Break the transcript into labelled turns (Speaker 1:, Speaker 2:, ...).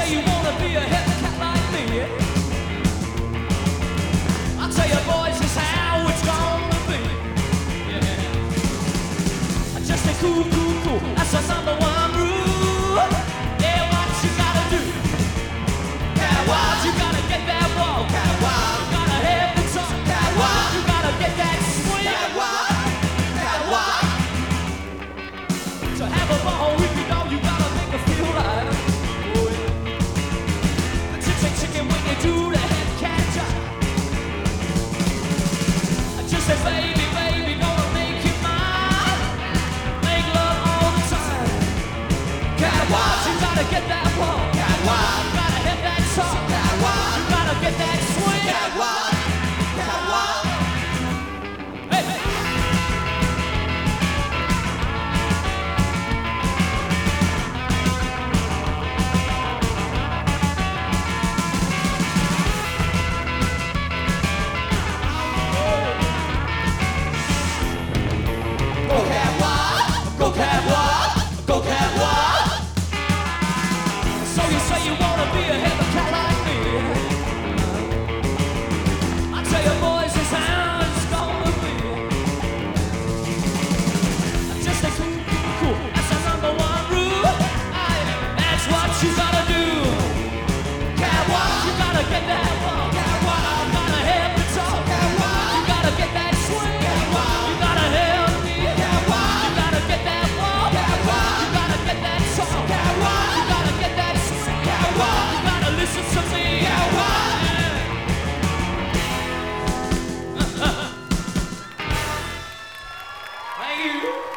Speaker 1: say you wanna be a hip cat like me. I'll tell you boys, it's how it's gonna be. Yeah. Just a cool, cool, cool. That's the number one rule. Yeah, what you gotta do? Cat wild, you gotta get that walk. Cat wild, you gotta have the talk. Cat wild, you gotta get that swing. Cat wild, cat wild. To have a ball with you, dog, you gotta make her feel like. Oh yeah. Chicken when you do the head catch up. Just say baby, baby, gonna make you mine. Make love all the time. Cat wild, you gotta get that ball. Cat wild, you gotta hit that song. Cat wild, you gotta get that swing. Cat wild, cat wild. Hey, hey. Go cat wild, go cat wild. So you say you wanna be a hip cat like me. I tell you boys, it's how it's gonna be. Just a cool, cool, cool. That's the number one rule. That's what you gotta do. Cat wild, you gotta get that ball. Cat wild, you gotta have the talk. Cat wild, you gotta get that swing. Cat wild, you gotta have me. Cat wild, you gotta get that. Listen to me, yeah, Thank you.